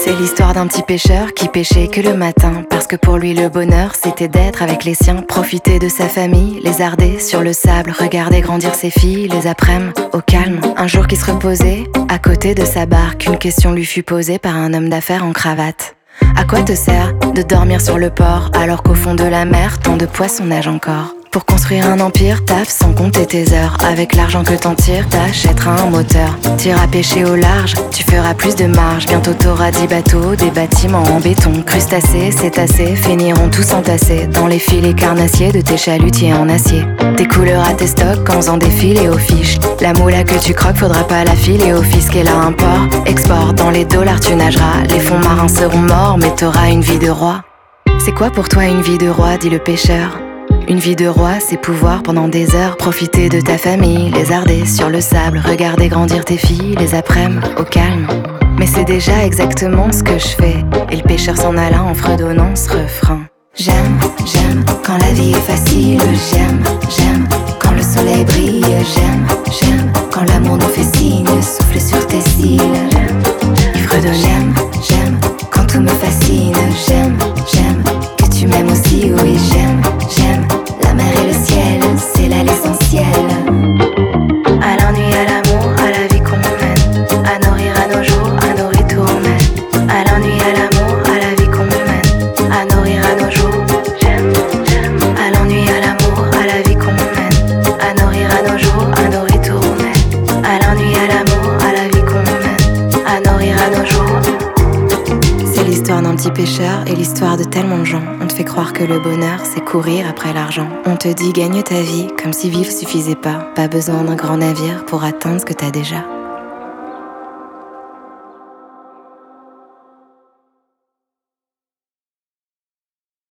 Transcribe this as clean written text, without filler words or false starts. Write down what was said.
C'est l'histoire d'un petit pêcheur qui pêchait que le matin, parce que pour lui le bonheur c'était d'être avec les siens, profiter de sa famille, lézarder sur le sable, regarder grandir ses filles les après-midi au calme. Un jour qui se reposait à côté de sa barque, une question lui fut posée par un homme d'affaires en cravate. À quoi te sert de dormir sur le port alors qu'au fond de la mer tant de poissons nagent encore? Pour construire un empire, taffe sans compter tes heures. Avec l'argent que t'en tires, t'achèteras un moteur. T'iras pêcher au large, tu feras plus de marge. Bientôt t'auras 10 bateaux, des bâtiments en béton. Crustacés, cétacés, finiront tous entassés dans les filets carnassiers de tes chalutiers en acier. T'écouleras tes stocks en faisant des filets aux fiches. La moula que tu croques, faudra pas la filer au fisc. Et là un port, export, dans les dollars tu nageras. Les fonds marins seront morts, mais t'auras une vie de roi. C'est quoi pour toi une vie de roi, dit le pêcheur? Une vie de roi, c'est pouvoir pendant des heures profiter de ta famille, lézarder sur le sable, regarder grandir tes filles les après-midi au calme. Mais c'est déjà exactement ce que je fais. Et le pêcheur s'en alla en fredonnant ce refrain. J'aime, j'aime quand la vie est facile. J'aime, j'aime quand le soleil brille. J'aime, j'aime quand l'amour nous fait signe. Souffle sur tes cils. Il fredonne. J'aime, j'aime quand tout me fascine. J'aime, j'aime que tu m'aimes aussi. Oui, j'aime, j'aime la mer et le ciel, c'est là l'essentiel. À l'ennui, à l'amour, à la vie qu'on mène, à nourrir à nos jours, à nos retours mène. À l'ennui, à l'amour, à la vie qu'on mène, à nourrir à nos jours. J'aime, j'aime. À l'ennui, à l'amour, à la vie qu'on mène, à nourrir à nos jours, à nos retours mène. À l'ennui, à l'amour, à la vie qu'on mène, à nourrir à nos jours. C'est l'histoire d'un petit pêcheur et l'histoire de tellement de gens. On te fait croire que le bonheur, c'est courir après l'argent. On te dit gagne ta vie, comme si vivre suffisait pas. Pas besoin d'un grand navire pour atteindre ce que t'as déjà.